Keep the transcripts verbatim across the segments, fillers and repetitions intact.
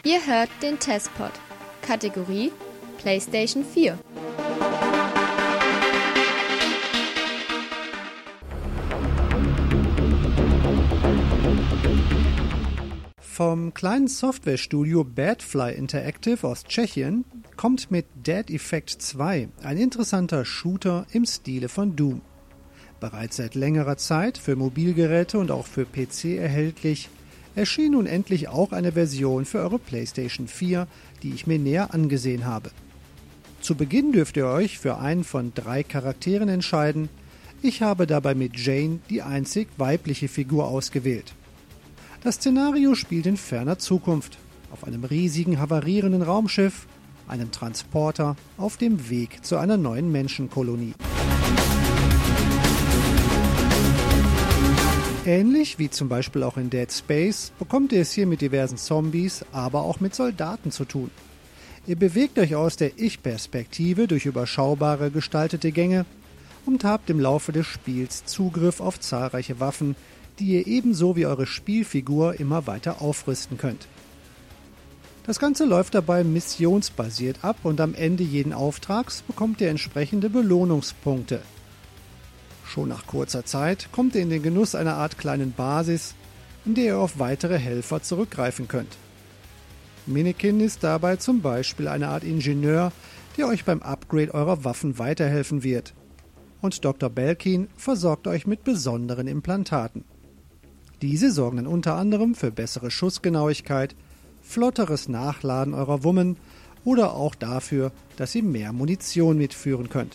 Ihr hört den Testpod. Kategorie PlayStation vier. Vom kleinen Softwarestudio Badfly Interactive aus Tschechien kommt mit Dead Effect zwei ein interessanter Shooter im Stile von Doom. Bereits seit längerer Zeit für Mobilgeräte und auch für P C erhältlich, erschien nun endlich auch eine Version für eure PlayStation vier, die ich mir näher angesehen habe. Zu Beginn dürft ihr euch für einen von drei Charakteren entscheiden. Ich habe dabei mit Jane die einzig weibliche Figur ausgewählt. Das Szenario spielt in ferner Zukunft, auf einem riesigen havarierenden Raumschiff, einem Transporter auf dem Weg zu einer neuen Menschenkolonie. Ähnlich wie zum Beispiel auch in Dead Space bekommt ihr es hier mit diversen Zombies, aber auch mit Soldaten zu tun. Ihr bewegt euch aus der Ich-Perspektive durch überschaubare gestaltete Gänge und habt im Laufe des Spiels Zugriff auf zahlreiche Waffen, die ihr ebenso wie eure Spielfigur immer weiter aufrüsten könnt. Das Ganze läuft dabei missionsbasiert ab und am Ende jeden Auftrags bekommt ihr entsprechende Belohnungspunkte. Schon nach kurzer Zeit kommt ihr in den Genuss einer Art kleinen Basis, in der ihr auf weitere Helfer zurückgreifen könnt. Minikin ist dabei zum Beispiel eine Art Ingenieur, der euch beim Upgrade eurer Waffen weiterhelfen wird. Und Doktor Belkin versorgt euch mit besonderen Implantaten. Diese sorgen dann unter anderem für bessere Schussgenauigkeit, flotteres Nachladen eurer Wummen oder auch dafür, dass ihr mehr Munition mitführen könnt.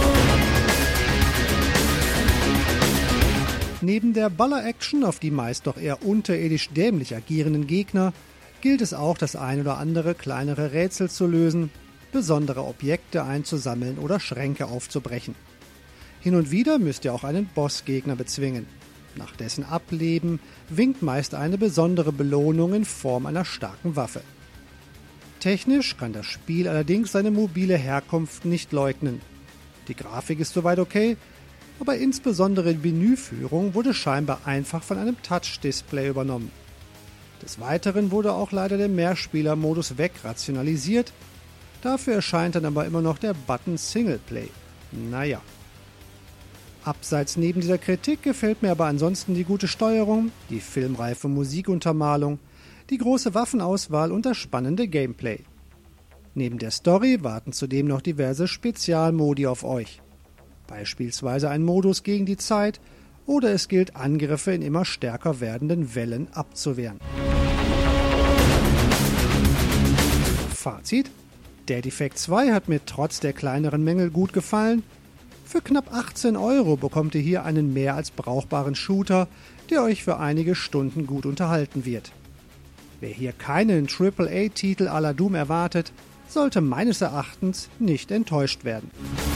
Neben der Baller-Action auf die meist doch eher unterirdisch dämlich agierenden Gegner gilt es auch, das ein oder andere kleinere Rätsel zu lösen, besondere Objekte einzusammeln oder Schränke aufzubrechen. Hin und wieder müsst ihr auch einen Bossgegner bezwingen. Nach dessen Ableben winkt meist eine besondere Belohnung in Form einer starken Waffe. Technisch kann das Spiel allerdings seine mobile Herkunft nicht leugnen. Die Grafik ist soweit okay, aber insbesondere die Menüführung wurde scheinbar einfach von einem Touch-Display übernommen. Des Weiteren wurde auch leider der Mehrspieler-Modus wegrationalisiert, dafür erscheint dann aber immer noch der Button Singleplay. Naja. Abseits neben dieser Kritik gefällt mir aber ansonsten die gute Steuerung, die filmreife Musikuntermalung, die große Waffenauswahl und das spannende Gameplay. Neben der Story warten zudem noch diverse Spezialmodi auf euch. Beispielsweise ein Modus gegen die Zeit oder es gilt, Angriffe in immer stärker werdenden Wellen abzuwehren. Fazit: Dead Effect zwei hat mir trotz der kleineren Mängel gut gefallen. Für knapp achtzehn Euro bekommt ihr hier einen mehr als brauchbaren Shooter, der euch für einige Stunden gut unterhalten wird. Wer hier keinen Triple A Titel à la Doom erwartet, sollte meines Erachtens nicht enttäuscht werden.